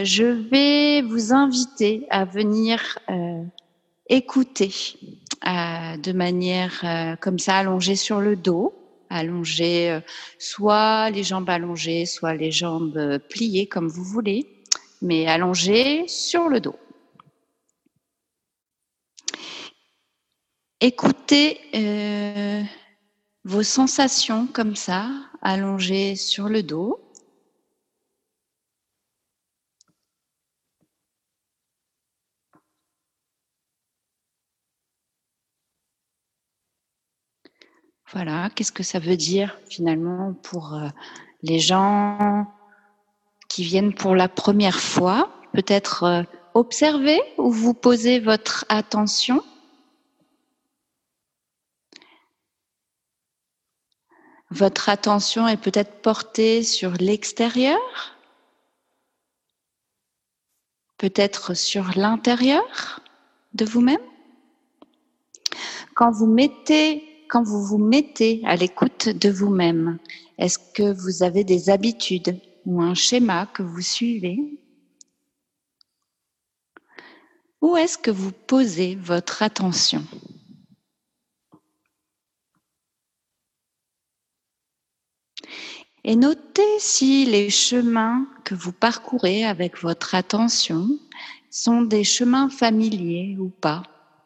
je vais vous inviter à venir écouter de manière comme ça, allongée sur le dos, allongée, soit les jambes allongées, soit les jambes pliées comme vous voulez, mais allongée sur le dos. Écoutez vos sensations comme ça, allongées sur le dos. Voilà, qu'est-ce que ça veut dire finalement pour les gens qui viennent pour la première fois? Peut-être observer ou vous posez votre attention. Votre attention est peut-être portée sur l'extérieur, peut-être sur l'intérieur de vous-même. Quand vous vous mettez à l'écoute de vous-même, est-ce que vous avez des habitudes ou un schéma que vous suivez? Où est-ce que vous posez votre attention? Et notez si les chemins que vous parcourez avec votre attention sont des chemins familiers ou pas.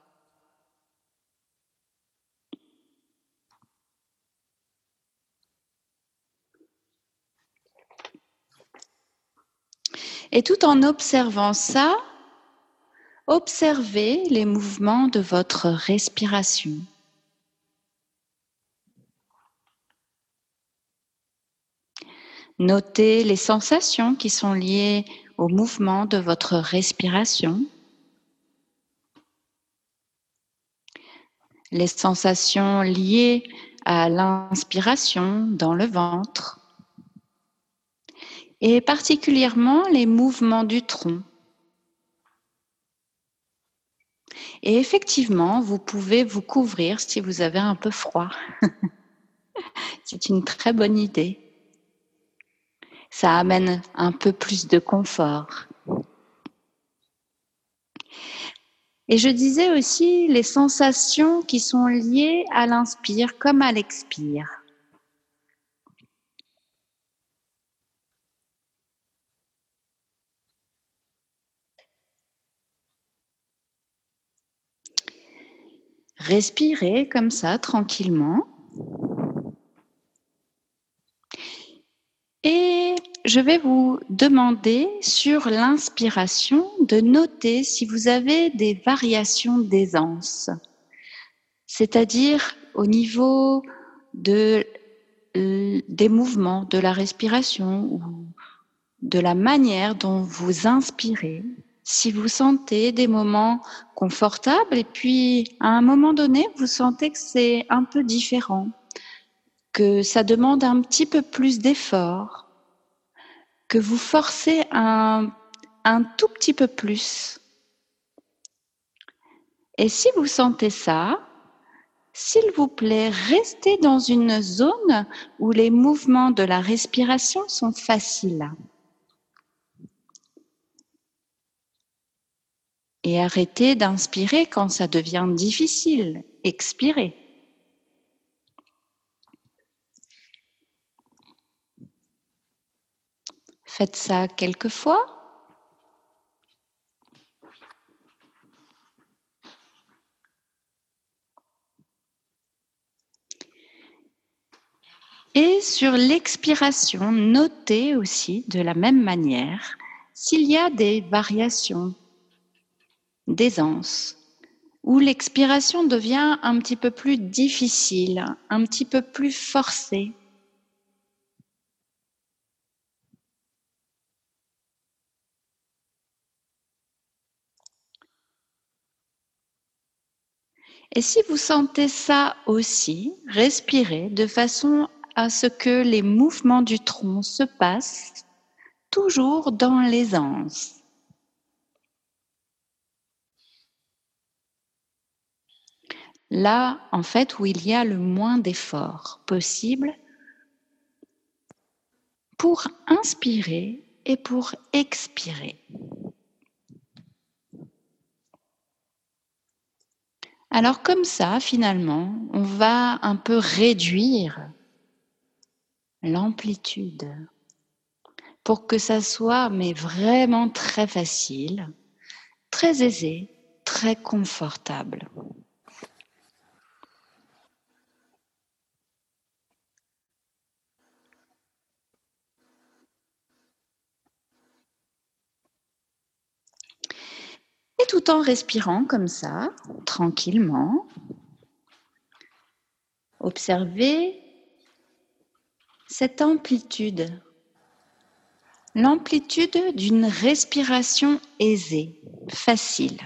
Et tout en observant ça, observez les mouvements de votre respiration. Notez les sensations qui sont liées au mouvement de votre respiration. Les sensations liées à l'inspiration dans le ventre. Et particulièrement les mouvements du tronc. Et effectivement, vous pouvez vous couvrir si vous avez un peu froid. C'est une très bonne idée. Ça amène un peu plus de confort. Et je disais aussi les sensations qui sont liées à l'inspire comme à l'expire. Respirez comme ça, tranquillement. Et je vais vous demander sur l'inspiration de noter si vous avez des variations d'aisance, c'est-à-dire au niveau des mouvements, de la respiration ou de la manière dont vous inspirez. Si vous sentez des moments confortables et puis à un moment donné, vous sentez que c'est un peu différent, que ça demande un petit peu plus d'effort, que vous forcez un tout petit peu plus. Et si vous sentez ça, s'il vous plaît, restez dans une zone où les mouvements de la respiration sont faciles. Et arrêtez d'inspirer quand ça devient difficile. Expirez. Faites ça quelques fois. Et sur l'expiration, notez aussi de la même manière s'il y a des variations d'aisance, où l'expiration devient un petit peu plus difficile, un petit peu plus forcée. Et si vous sentez ça aussi, respirez de façon à ce que les mouvements du tronc se passent toujours dans l'aisance. Là, en fait, où il y a le moins d'effort possible pour inspirer et pour expirer. Alors comme ça, finalement, on va un peu réduire l'amplitude pour que ça soit mais vraiment très facile, très aisé, très confortable. Et tout en respirant comme ça, tranquillement, observez cette amplitude, l'amplitude d'une respiration aisée, facile.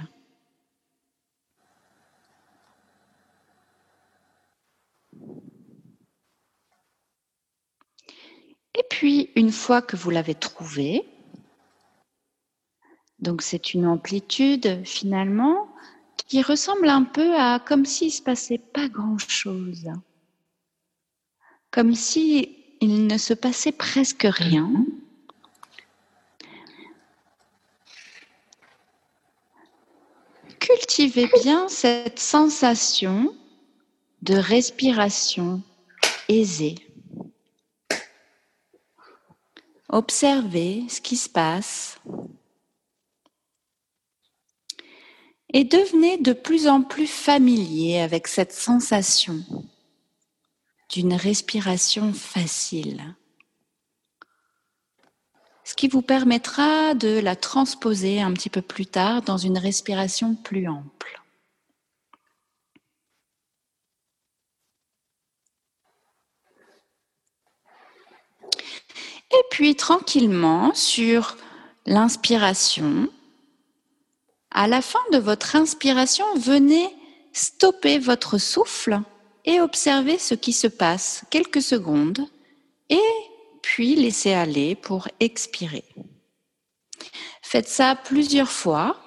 Et puis, une fois que vous l'avez trouvée, donc c'est une amplitude finalement qui ressemble un peu à comme s'il ne se passait pas grand-chose, comme si il ne se passait presque rien. Cultivez bien cette sensation de respiration aisée. Observez ce qui se passe et devenez de plus en plus familier avec cette sensation d'une respiration facile, ce qui vous permettra de la transposer un petit peu plus tard dans une respiration plus ample. Et puis tranquillement, sur l'inspiration, à la fin de votre inspiration, venez stopper votre souffle et observez ce qui se passe quelques secondes et puis laissez aller pour expirer. Faites ça plusieurs fois.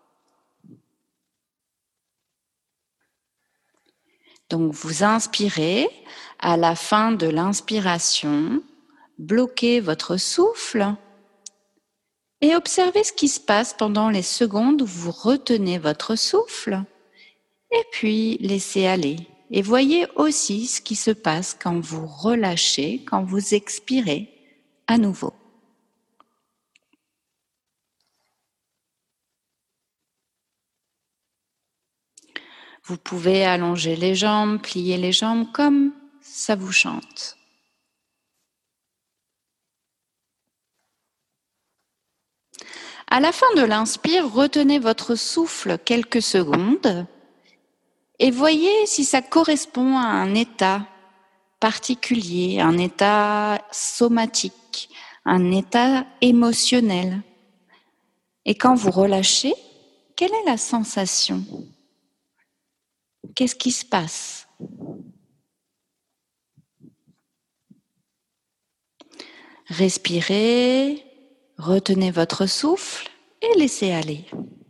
Donc vous inspirez, à la fin de l'inspiration, bloquez votre souffle et observez ce qui se passe pendant les secondes où vous retenez votre souffle et puis laissez aller. Et voyez aussi ce qui se passe quand vous relâchez, quand vous expirez à nouveau. Vous pouvez allonger les jambes, plier les jambes comme ça vous chante. À la fin de l'inspire, retenez votre souffle quelques secondes et voyez si ça correspond à un état particulier, un état somatique, un état émotionnel. Et quand vous relâchez, quelle est la sensation ? Qu'est-ce qui se passe ? Respirez, retenez votre souffle et laissez aller.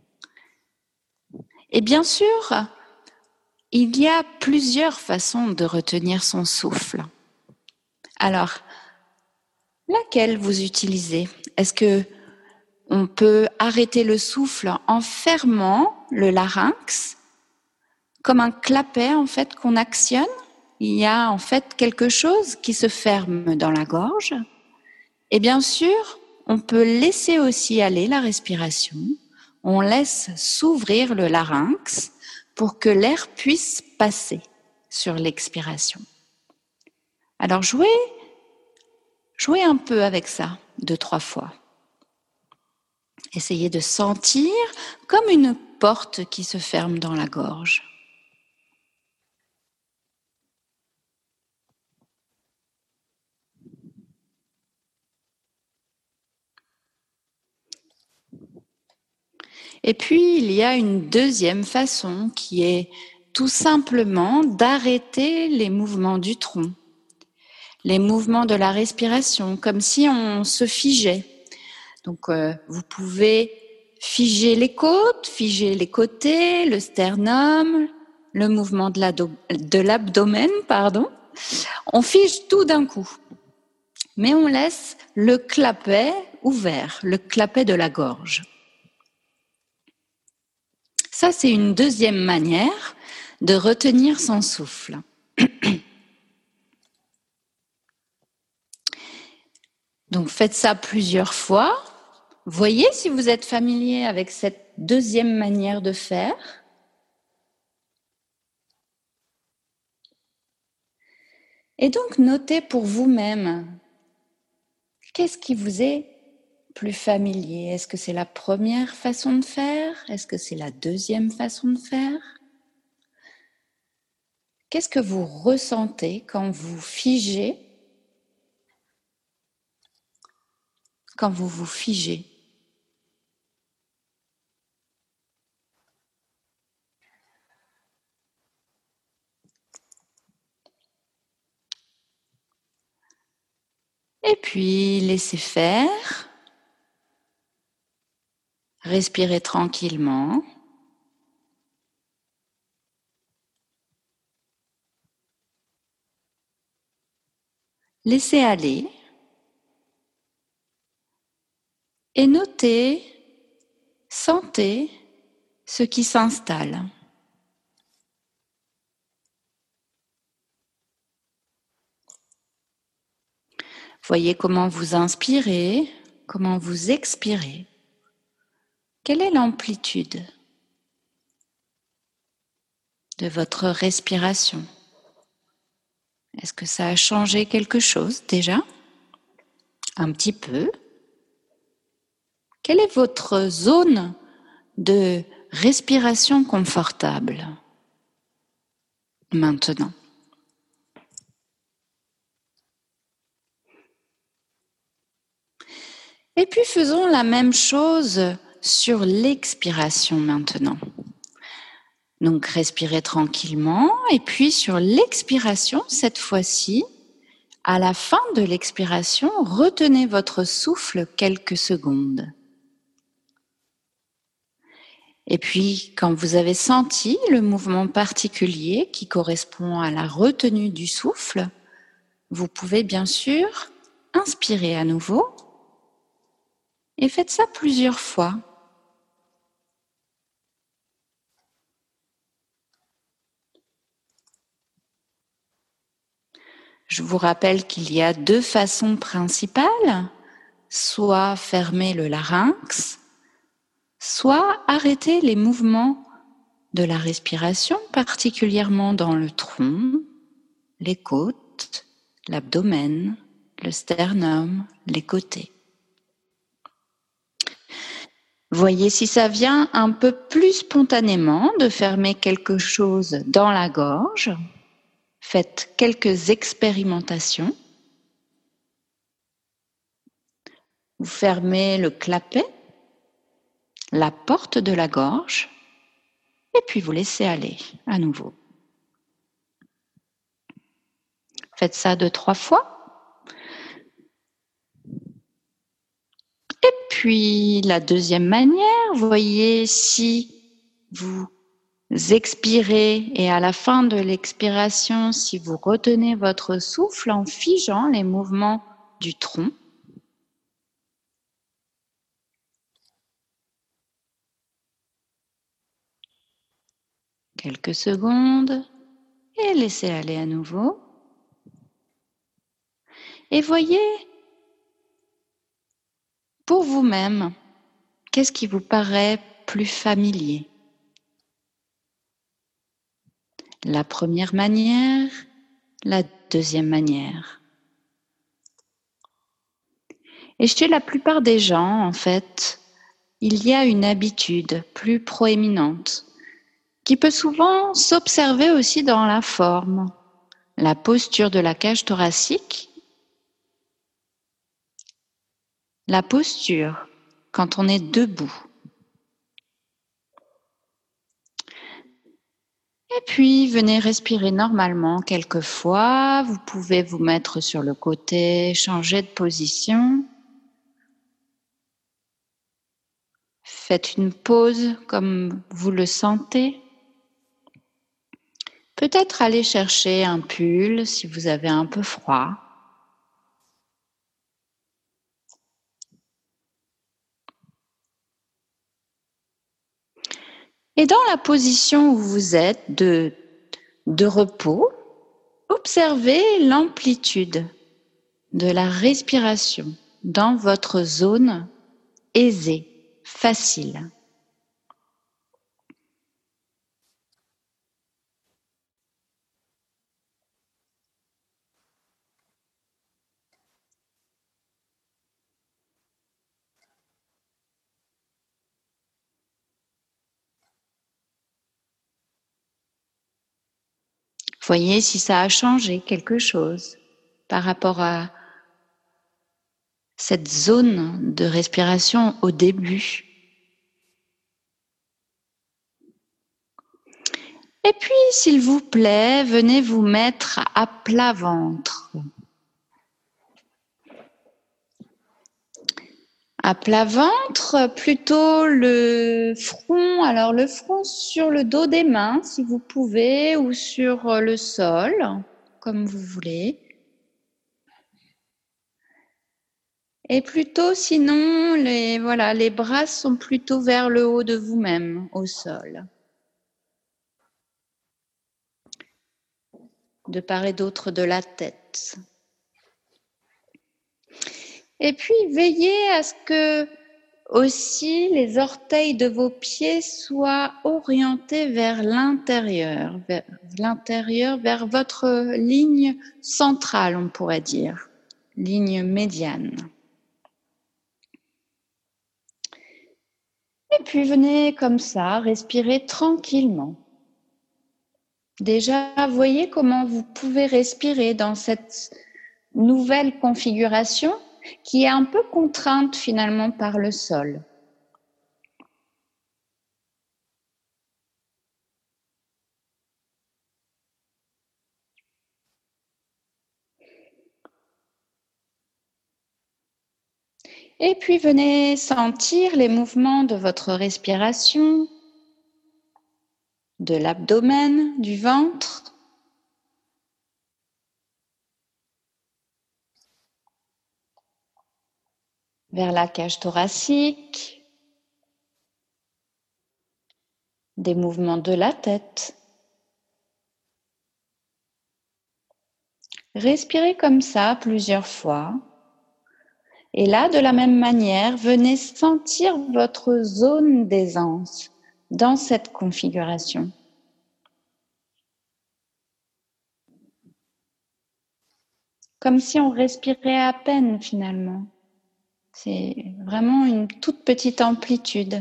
Et bien sûr, il y a plusieurs façons de retenir son souffle. Alors, laquelle vous utilisez ? Est-ce que on peut arrêter le souffle en fermant le larynx, comme un clapet en fait qu'on actionne ? Il y a en fait quelque chose qui se ferme dans la gorge. Et bien sûr, on peut laisser aussi aller la respiration. On laisse s'ouvrir le larynx pour que l'air puisse passer sur l'expiration. Alors jouez un peu avec ça 2-3 fois. Essayez de sentir comme une porte qui se ferme dans la gorge. Et puis, il y a une deuxième façon qui est tout simplement d'arrêter les mouvements du tronc, les mouvements de la respiration, comme si on se figeait. Donc, vous pouvez figer les côtes, figer les côtés, le sternum, le mouvement de l'abdomen, pardon. On fige tout d'un coup, mais on laisse le clapet ouvert, le clapet de la gorge. Ça, c'est une deuxième manière de retenir son souffle. Donc faites ça plusieurs fois. Voyez si vous êtes familier avec cette deuxième manière de faire. Et donc notez pour vous-même, qu'est-ce qui vous est plus familier? Est-ce que c'est la première façon de faire? Est-ce que c'est la deuxième façon de faire? Qu'est-ce que vous ressentez quand vous figez? Quand vous vous figez? Et puis, laissez faire. Respirez tranquillement. Laissez aller. Et notez, sentez ce qui s'installe. Voyez comment vous inspirez, comment vous expirez. Quelle est l'amplitude de votre respiration? Est-ce que ça a changé quelque chose déjà? Un petit peu. Quelle est votre zone de respiration confortable maintenant? Et puis faisons la même chose sur l'expiration maintenant. Donc respirez tranquillement et puis sur l'expiration, cette fois-ci, à la fin de l'expiration, retenez votre souffle quelques secondes. Et puis quand vous avez senti le mouvement particulier qui correspond à la retenue du souffle, vous pouvez bien sûr inspirer à nouveau et faites ça plusieurs fois. Je vous rappelle qu'il y a deux façons principales, soit fermer le larynx, soit arrêter les mouvements de la respiration, particulièrement dans le tronc, les côtes, l'abdomen, le sternum, les côtés. Voyez si ça vient un peu plus spontanément de fermer quelque chose dans la gorge. Faites quelques expérimentations. Vous fermez le clapet, la porte de la gorge, et puis vous laissez aller à nouveau. Faites ça 2-3 fois. Et puis la deuxième manière, voyez si vous expirez et à la fin de l'expiration, si vous retenez votre souffle en figeant les mouvements du tronc. Quelques secondes et laissez aller à nouveau. Et voyez pour vous-même, qu'est-ce qui vous paraît plus familier? La première manière, la deuxième manière. Et chez la plupart des gens, en fait, il y a une habitude plus proéminente qui peut souvent s'observer aussi dans la forme, la posture de la cage thoracique, la posture quand on est debout. Et puis, venez respirer normalement quelques fois. Vous pouvez vous mettre sur le côté, changer de position. Faites une pause comme vous le sentez. Peut-être aller chercher un pull si vous avez un peu froid. Et dans la position où vous êtes, de de repos, observez l'amplitude de la respiration dans votre zone aisée, facile. Voyez si ça a changé quelque chose par rapport à cette zone de respiration au début. Et puis, s'il vous plaît, venez vous mettre à plat ventre. À plat ventre, plutôt le front, alors le front sur le dos des mains si vous pouvez, ou sur le sol, comme vous voulez. Et plutôt sinon, les bras sont plutôt vers le haut de vous-même, au sol. De part et d'autre de la tête. Et puis, veillez à ce que aussi les orteils de vos pieds soient orientés vers l'intérieur, vers votre ligne centrale, on pourrait dire, ligne médiane. Et puis, venez comme ça, respirer tranquillement. Déjà, voyez comment vous pouvez respirer dans cette nouvelle configuration qui est un peu contrainte finalement par le sol. Et puis venez sentir les mouvements de votre respiration, de l'abdomen, du ventre. Vers la cage thoracique, des mouvements de la tête. Respirez comme ça plusieurs fois. Et là, de la même manière, venez sentir votre zone d'aisance dans cette configuration. Comme si on respirait à peine finalement. C'est vraiment une toute petite amplitude.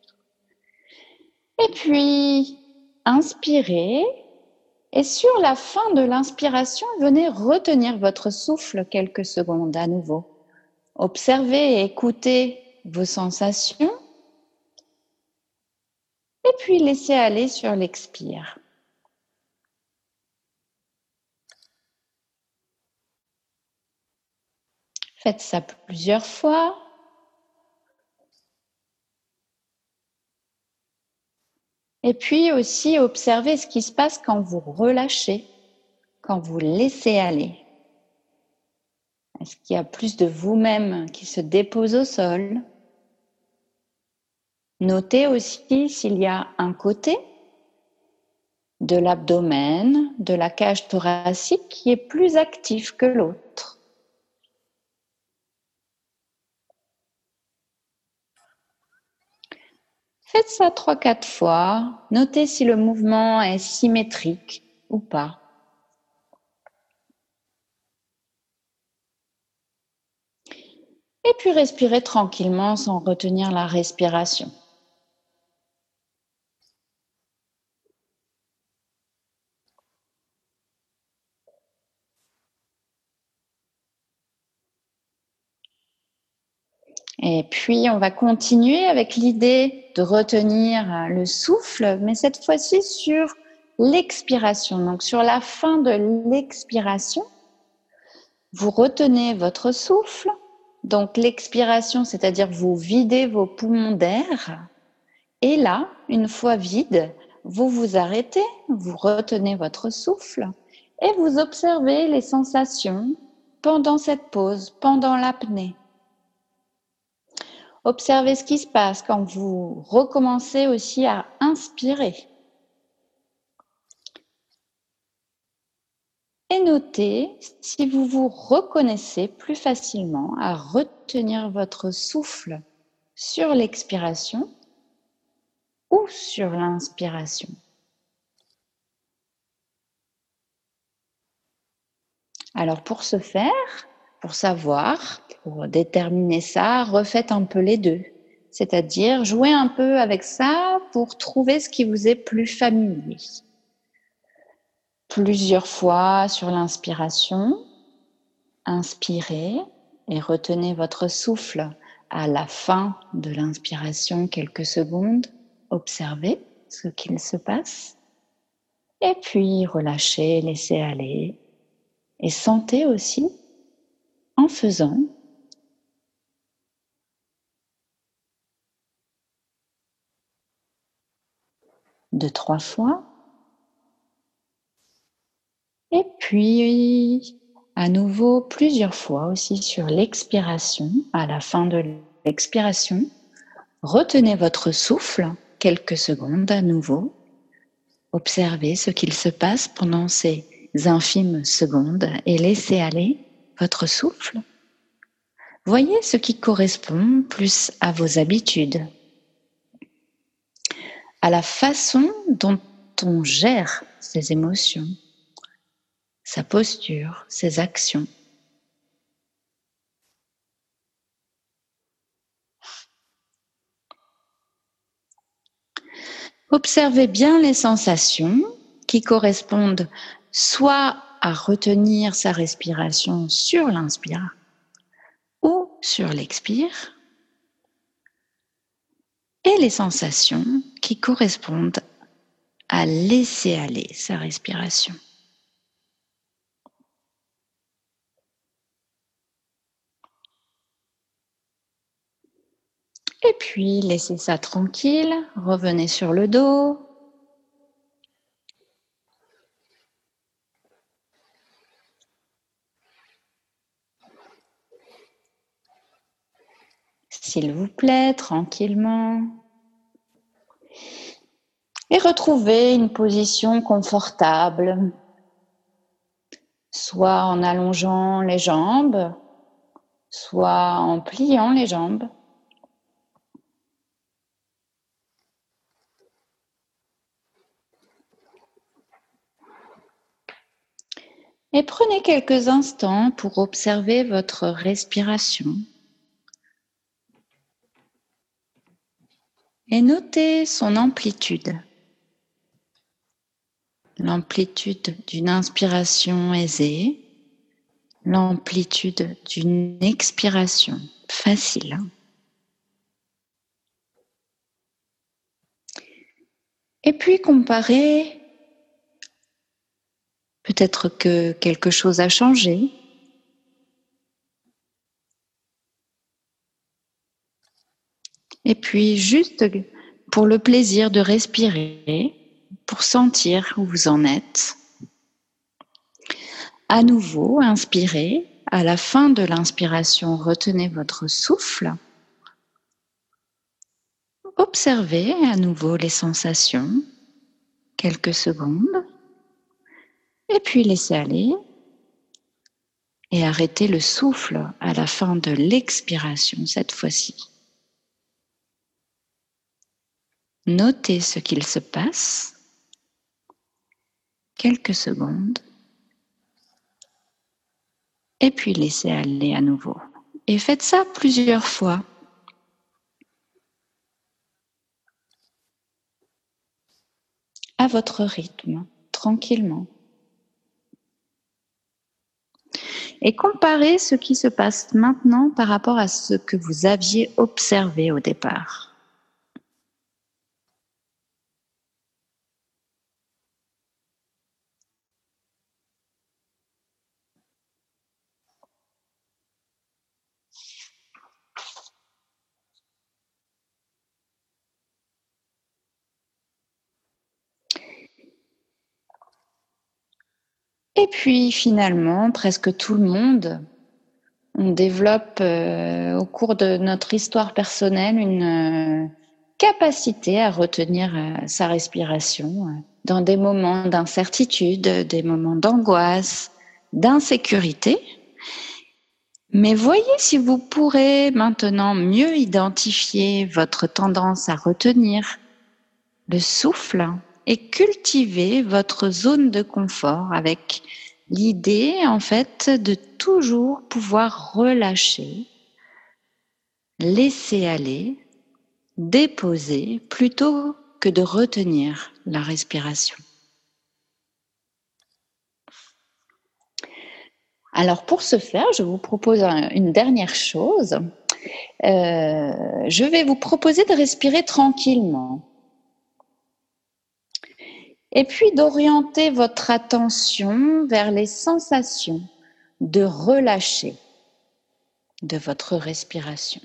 Et puis, inspirez. Et sur la fin de l'inspiration, venez retenir votre souffle quelques secondes à nouveau. Observez et écoutez vos sensations. Et puis, laissez aller sur l'expire. Faites ça plusieurs fois. Et puis aussi, observez ce qui se passe quand vous relâchez, quand vous laissez aller. Est-ce qu'il y a plus de vous-même qui se dépose au sol? Notez aussi s'il y a un côté de l'abdomen, de la cage thoracique qui est plus actif que l'autre. Faites ça 3-4 fois. Notez si le mouvement est symétrique ou pas. Et puis respirez tranquillement sans retenir la respiration. Et puis, on va continuer avec l'idée de retenir le souffle, mais cette fois-ci sur l'expiration. Donc, sur la fin de l'expiration, vous retenez votre souffle. Donc, l'expiration, c'est-à-dire vous videz vos poumons d'air. Et là, une fois vide, vous vous arrêtez, vous retenez votre souffle et vous observez les sensations pendant cette pause, pendant l'apnée. Observez ce qui se passe quand vous recommencez aussi à inspirer. Et notez si vous vous reconnaissez plus facilement à retenir votre souffle sur l'expiration ou sur l'inspiration. Alors pour ce faire, pour savoir, pour déterminer ça, refaites un peu les deux. C'est-à-dire jouez un peu avec ça pour trouver ce qui vous est plus familier. Plusieurs fois sur l'inspiration, inspirez et retenez votre souffle à la fin de l'inspiration quelques secondes. Observez ce qu'il se passe. Et puis relâchez, laissez aller. Et sentez aussi, en faisant, deux, trois fois. Et puis, à nouveau, plusieurs fois aussi sur l'expiration. À la fin de l'expiration, retenez votre souffle quelques secondes à nouveau. Observez ce qu'il se passe pendant ces infimes secondes et laissez aller votre souffle. Voyez ce qui correspond plus à vos habitudes, à la façon dont on gère ses émotions, sa posture, ses actions. Observez bien les sensations qui correspondent soit à retenir sa respiration sur l'inspire ou sur l'expire, et les sensations qui correspondent à laisser aller sa respiration. Et puis, laissez ça tranquille, revenez sur le dos. S'il vous plaît, tranquillement. Et retrouvez une position confortable, soit en allongeant les jambes, soit en pliant les jambes. Et prenez quelques instants pour observer votre respiration. Et notez son amplitude. L'amplitude d'une inspiration aisée, l'amplitude d'une expiration facile. Et puis comparez, peut-être que quelque chose a changé. Et puis juste pour le plaisir de respirer, pour sentir où vous en êtes. À nouveau, inspirez. À la fin de l'inspiration, retenez votre souffle. Observez à nouveau les sensations, quelques secondes. Et puis laissez aller. Et arrêtez le souffle à la fin de l'expiration cette fois-ci. Notez ce qu'il se passe. Quelques secondes. Et puis laissez aller à nouveau. Et faites ça plusieurs fois. À votre rythme, tranquillement. Et comparez ce qui se passe maintenant par rapport à ce que vous aviez observé au départ. Et puis finalement, presque tout le monde, on développe au cours de notre histoire personnelle une capacité à retenir sa respiration dans des moments d'incertitude, des moments d'angoisse, d'insécurité. Mais voyez si vous pourrez maintenant mieux identifier votre tendance à retenir le souffle et cultiver votre zone de confort avec l'idée, en fait, de toujours pouvoir relâcher, laisser aller, déposer plutôt que de retenir la respiration. Alors pour ce faire, je vous propose une dernière chose. Je vais vous proposer de respirer tranquillement. Et puis d'orienter votre attention vers les sensations de relâcher de votre respiration.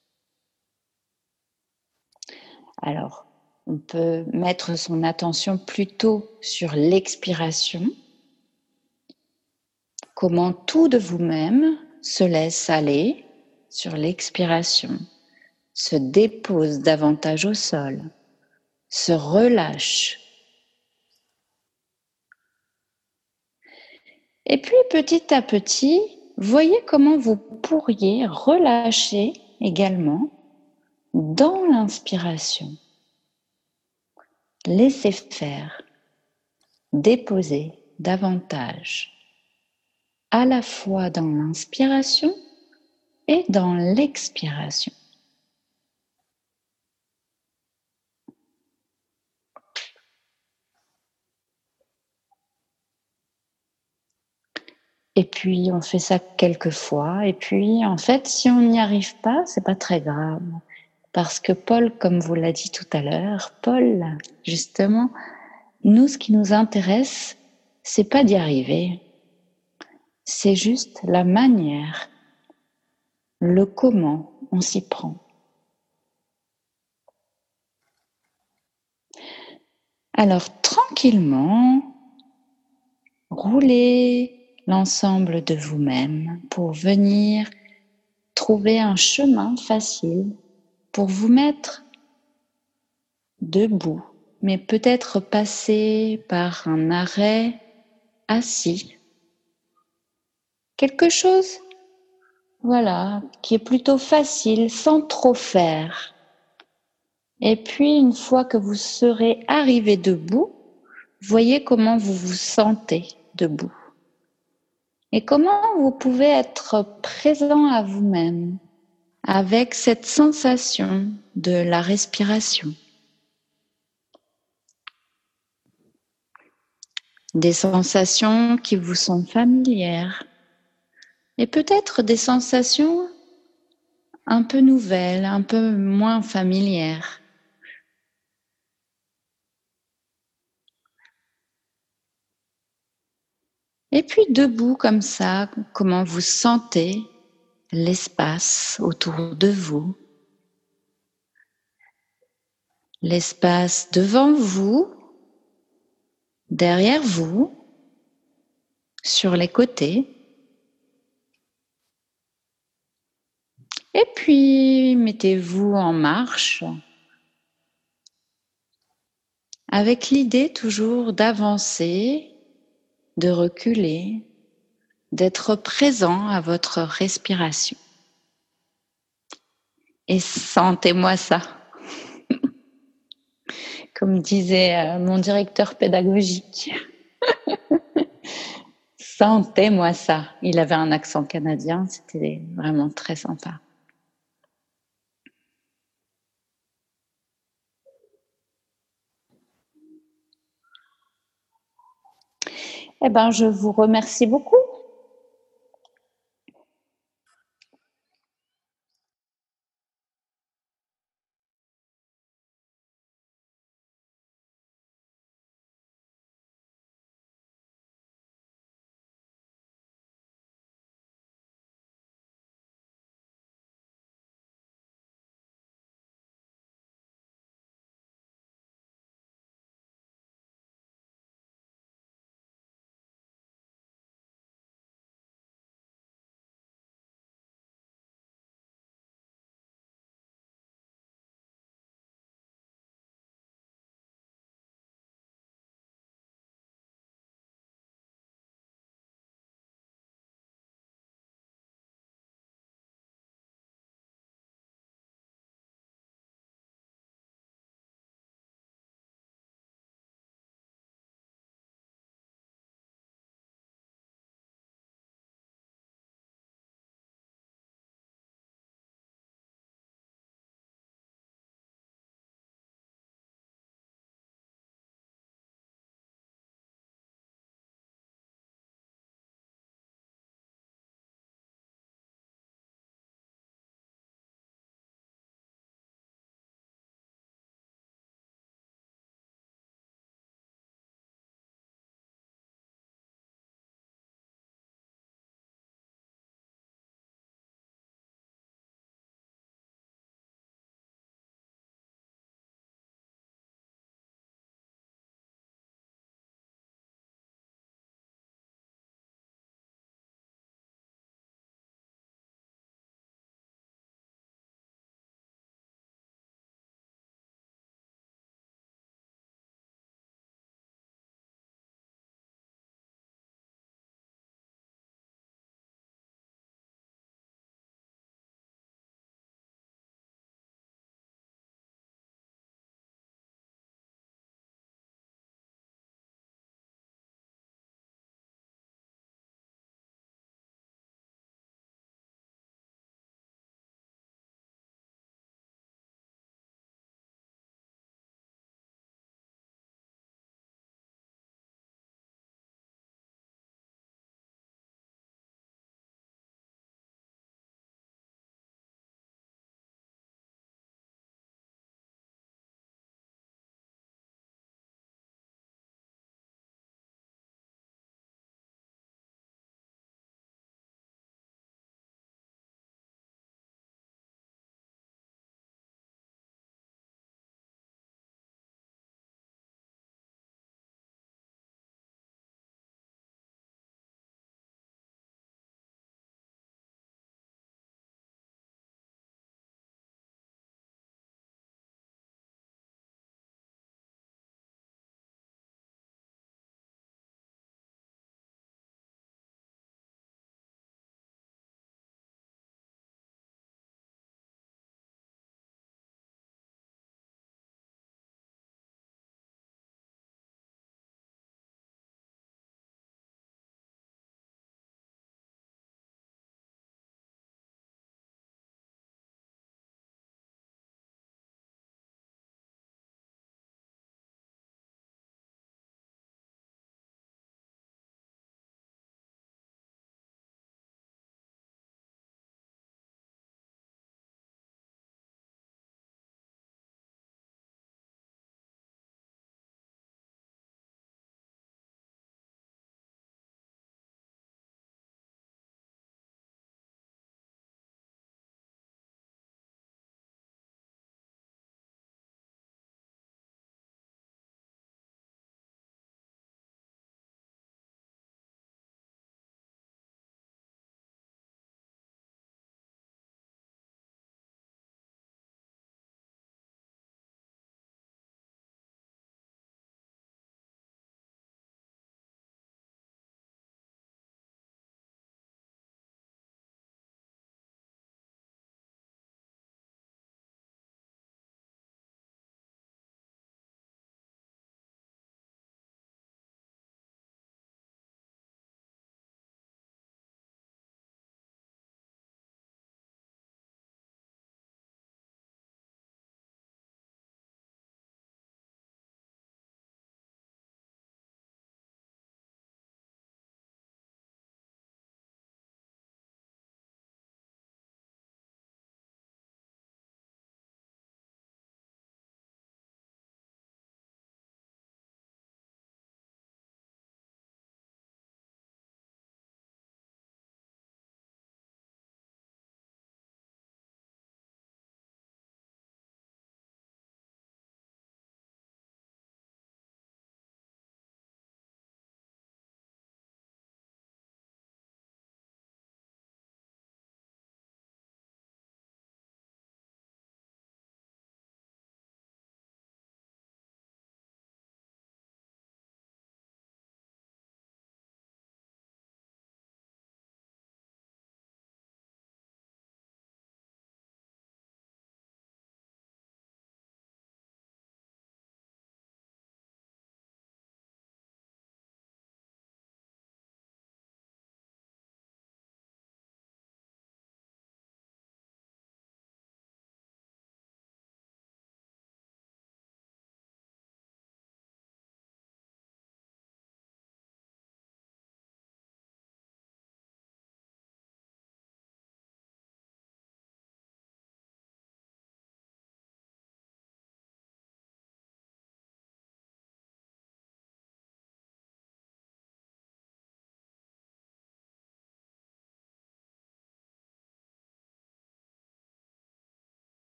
Alors, on peut mettre son attention plutôt sur l'expiration. Comment tout de vous-même se laisse aller sur l'expiration, se dépose davantage au sol, se relâche. Et puis petit à petit, voyez comment vous pourriez relâcher également dans l'inspiration. Laissez faire, déposer davantage, à la fois dans l'inspiration et dans l'expiration. Et puis on fait ça quelques fois, et puis en fait, si on n'y arrive pas, c'est pas très grave. Parce que Paul, comme vous l'a dit tout à l'heure, Paul, justement, nous, ce qui nous intéresse, c'est pas d'y arriver. C'est juste la manière, le comment on s'y prend. Alors, tranquillement, roulez l'ensemble de vous-même pour venir trouver un chemin facile pour vous mettre debout, mais peut-être passer par un arrêt assis. Quelque chose, voilà, qui est plutôt facile, sans trop faire. Et puis, une fois que vous serez arrivé debout, voyez comment vous vous sentez debout. Et comment vous pouvez être présent à vous-même avec cette sensation de la respiration. Des sensations qui vous sont familières et peut-être des sensations un peu nouvelles, un peu moins familières. Et puis debout comme ça, comment vous sentez l'espace autour de vous, l'espace devant vous, derrière vous, sur les côtés. Et puis mettez-vous en marche avec l'idée toujours d'avancer, de reculer, d'être présent à votre respiration. Et sentez-moi ça. Comme disait mon directeur pédagogique. Sentez-moi ça. Il avait un accent canadien, c'était vraiment très sympa. Eh ben, je vous remercie beaucoup